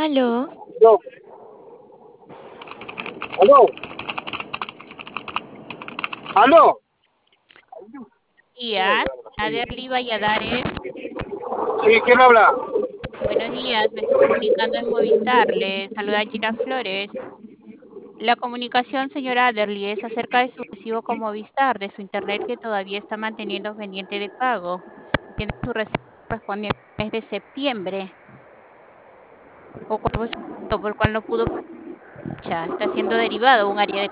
Aló, Aló, aló, aló. días. Aderly Valladares. Sí, ¿quién habla? Buenos días, me estoy comunicando en Movistar. Le saluda Gina Flores. La comunicación, señora Aderly, es acerca de su recibo con Movistar, de su internet que todavía está manteniendo pendiente de pago. Tiene su recibo correspondiente al mes de septiembre, o por el cual no pudo pagar. Está siendo derivado a un área de